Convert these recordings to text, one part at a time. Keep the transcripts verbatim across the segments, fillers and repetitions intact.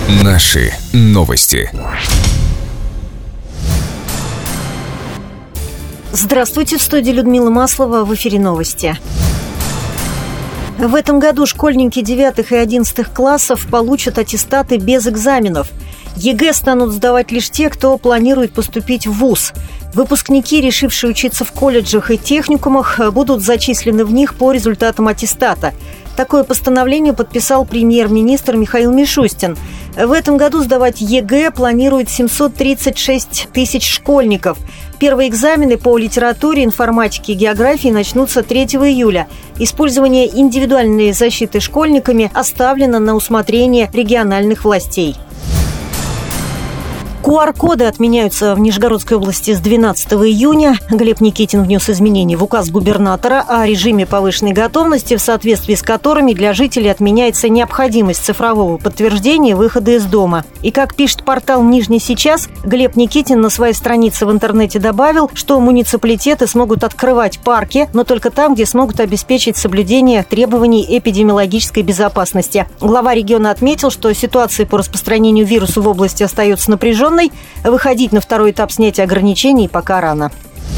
Наши новости. Здравствуйте, в студии Людмила Маслова, в эфире новости. В этом году школьники девятых и одиннадцатых классов получат аттестаты без экзаменов. ЕГЭ станут сдавать лишь те, кто планирует поступить в вуз. Выпускники, решившие учиться в колледжах и техникумах, будут зачислены в них по результатам аттестата. Такое постановление подписал премьер-министр Михаил Мишустин. В этом году сдавать ЕГЭ планирует семьсот тридцать шесть тысяч школьников. Первые экзамены по литературе, информатике и географии начнутся третьего июля. Использование индивидуальной защиты школьниками оставлено на усмотрение региональных властей. ку ар коды отменяются в Нижегородской области с двенадцатого июня. Глеб Никитин внес изменения в указ губернатора о режиме повышенной готовности, в соответствии с которыми для жителей отменяется необходимость цифрового подтверждения выхода из дома. И как пишет портал «Нижний сейчас», Глеб Никитин на своей странице в интернете добавил, что муниципалитеты смогут открывать парки, но только там, где смогут обеспечить соблюдение требований эпидемиологической безопасности. Глава региона отметил, что ситуация по распространению вируса в области остается напряженной. Выходить на второй этап снятия ограничений пока рано.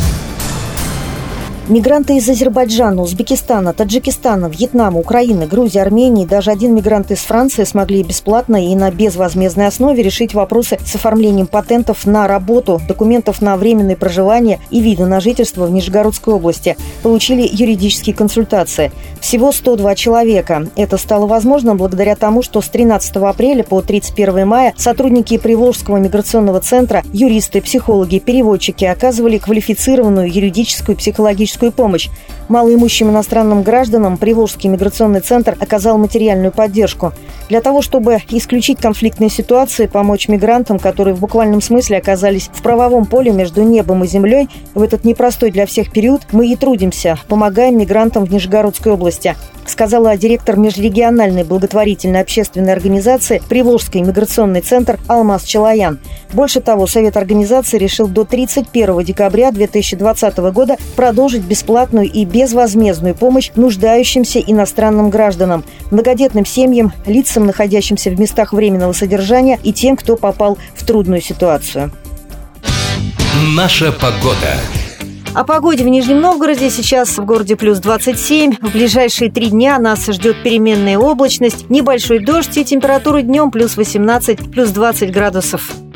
Мигранты из Азербайджана, Узбекистана, Таджикистана, Вьетнама, Украины, Грузии, Армении, даже один мигрант из Франции смогли бесплатно и на безвозмездной основе решить вопросы с оформлением патентов на работу, документов на временное проживание и виды на жительство в Нижегородской области. Получили юридические консультации. Всего сто два человека. Это стало возможным благодаря тому, что с тринадцатого апреля по тридцать первое мая сотрудники Приволжского миграционного центра, юристы, психологи, переводчики оказывали квалифицированную юридическую и психологическую помощь. Малоимущим иностранным гражданам Приволжский миграционный центр оказал материальную поддержку. Для того, чтобы исключить конфликтные ситуации, помочь мигрантам, которые в буквальном смысле оказались в правовом поле между небом и землей, в этот непростой для всех период мы и трудимся, помогаем мигрантам в Нижегородской области, сказала директор межрегиональной благотворительной общественной организации Приволжский миграционный центр Алмаз Челаян. Больше того, Совет организации решил до тридцать первого декабря две тысячи двадцатого года продолжить бесплатную и безвозмездную помощь нуждающимся иностранным гражданам, многодетным семьям, лицам, находящимся в местах временного содержания, и тем, кто попал в трудную ситуацию. Наша погода. О погоде в Нижнем Новгороде. Сейчас в городе плюс двадцать семь. В ближайшие три дня нас ждет переменная облачность, небольшой дождь и температура днем плюс восемнадцать, плюс двадцать градусов.